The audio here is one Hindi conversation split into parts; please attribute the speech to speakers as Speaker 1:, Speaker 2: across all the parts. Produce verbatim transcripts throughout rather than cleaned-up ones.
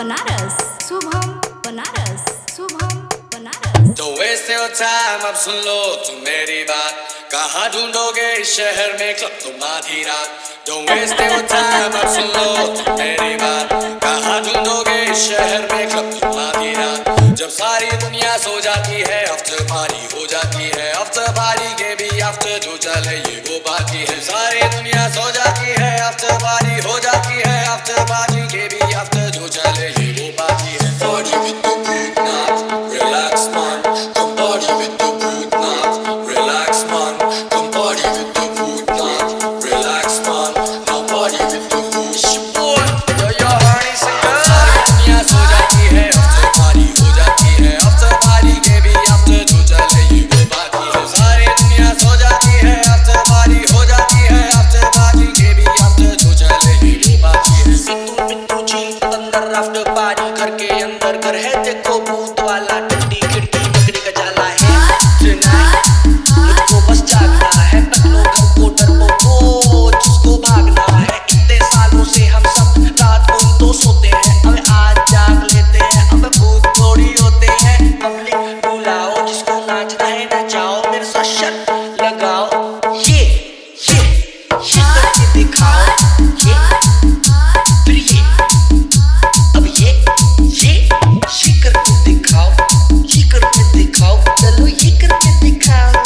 Speaker 1: Banaras Shubham Banaras Shubham Banaras.
Speaker 2: Don't waste your time, अब सुन लो तुम मेरी बात। कहाँ ढूंढोगे इस शहर में क्लब तुम आधी रात। Don't waste your time, अब सुन लो तुम मेरी बात। कहाँ ढूंढोगे इस शहर में क्लब तुम आधी रात। जब सारी दुनिया सो जाती है आफ्टर पार्टी हो जाती है। आफ्टर पार्टी के भी आफ्टर जो चले ये वो बाकी है। सारी दुनिया सो जाती है आफ्टर पार्टी हो जाती है। आफ्टर पार्टी के भी आफ्टर जो चले ये वो बाकी है। Party with the good night, relax man, come party with the good night, relax man, come party with the good night, relax man, now party with the good shit. Yo yo honey singer. सारी दुनिया सो जाती है after party हो जाती है। after party के भी after जो चले ये वो बाकी है। सारी दुनिया सो जाती है after party हो जाती है। after party के भी after जो चले ये वो बाकी है। पिट्टू पिट्टू जी अंदर after party घर के अंदर घर है देखो भूत वाला। टंडी खिड़की बकरी का जाला है tonight, मुझको बस जागना है। पकड़ो घर को डरपोको जिसको भागना है। इतने सालों से हम सब रात को तो सोते हैं, अब आज जाग लेते हैं। अब भूत थोड़ी होते हैं। पब्लिक बुलाओ जिसको नाचना है नचाओ, मेरे साथ शर्त लगाओ। ये ये ये करके दिखाओ। ये फिर ये अब ये ये ये करके दिखाओ। ये करके दिखाओ चलो ये करके दिखाओ।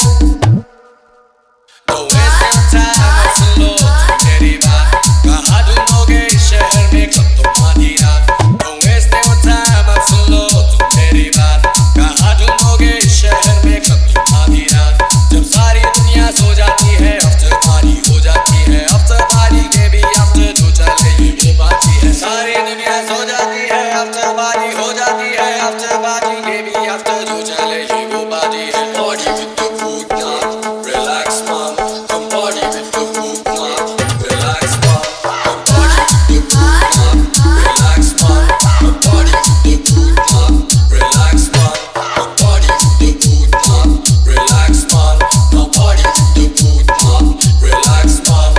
Speaker 2: Don't waste your time, अब सुन लो तुम मेरी बात। कहाँ ढूंढोगे इस शहर में क्लब तुम आधी रात। Don't waste your time, अब सुन लो तुम मेरी बात। कहाँ ढूंढोगे इस शहर में क्लब तुम आधी रात। जब सारी दुनिया सो जाती है आफ्टर पार्टी हो जाती है। आफ्टर पार्टी के भी आफ्टर जो चले ये वो बाकी है। सारी दुनिया सो जाती है आफ्टर पार्टी हो जाती है। आफ्टर पार्टी के भी आफ्टर जो चले ये वो बाकी है। Party with the good night, relax man, come party with the good night, relax man, come party with the good night, relax man, come party with the good night, relax man, come party with the good night, relax man, now party with the good night, relax man.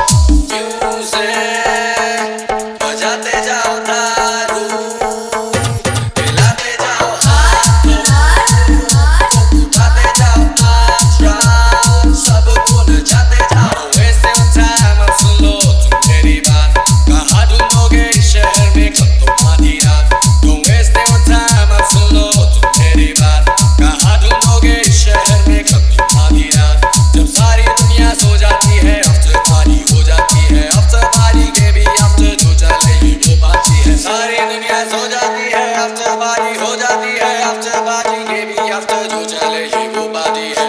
Speaker 2: Music बजाते जाओ दारू, हिलाते जाओ हाथों, उठाते जाओ आश्रा, सबको नचाते जाओ। Waste your time, अब सुन लो तुम मेरी बात। कहाँ ढूंढोगे इस शहर में क्लब तुम आधी रात। Don't waste your time, अब सुन लो तुम मेरी बात। कहाँ ढूंढोगे इस शहर में क्लब तुम आधी रात। जब सारी दुनिया सो जाती है आफ्टर पार्टी हो जाती है। आफ्टर पार्टी के भी आफ्टर जो चले ये वो बाकी है। सारी दुनिया सो जाती है आफ्टर पार्टी हो जाती है। आफ्टर पार्टी के भी आफ्टर जो चले ये वो बाकी है।